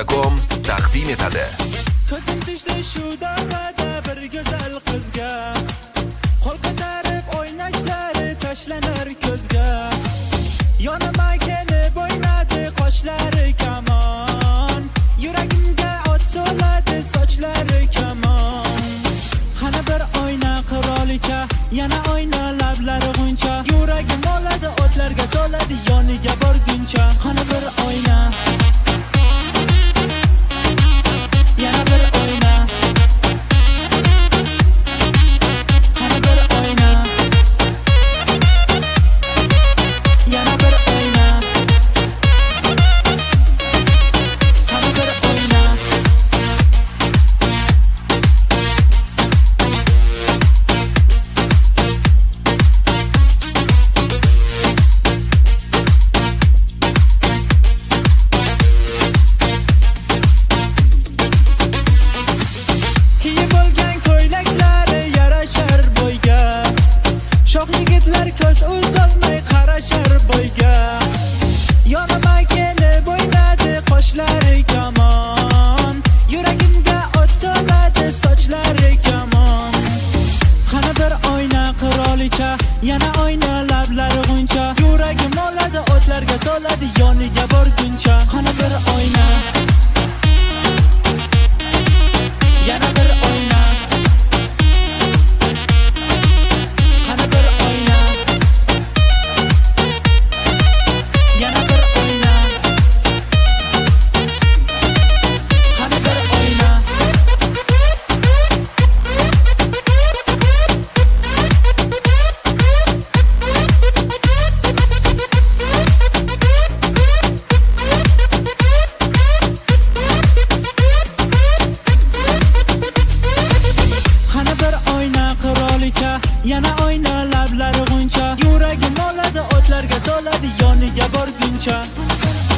Moda.com taqdim etadi. Ko'zim tushdi shu davada bir go'zal qizga, qo'l ko'tarib o'ynashlari tashlanar ko'zga. Yonima kelib o'ynadi qoshlari kamon, yuragimga ot soladi sochlari kamon. Qani bir oyna qirolicha, yana oyna lablari g'uncha, yuragim oladi o'tlarga soladi yoniga borguncha. Qani bir oyna, yana bir oyna, qani bir oyna, yana bir oyna, qani bir oyna. Kiyib olgan ko'ylaklari yarashar bo'yga, shoh yigitlar ko'z uzolmay qarashar bo'yga. Yonima kelib o'ynadi qoshlari kamon, yuragimga ot soladi sochlari kamon. Qani bir oyna qirolicha, yana oyna lablari g'uncha, yuragim oladi o'tlarga soladi yoniga borguncha. Qani bir oyna, yana bir oyna, qani bir oyna, yana bir oyna, qani bir oyna. Qani bir oyna qirolicha, yana oyna lablari g'uncha, yuragim oladi o'tlarga soladi yoniga borguncha.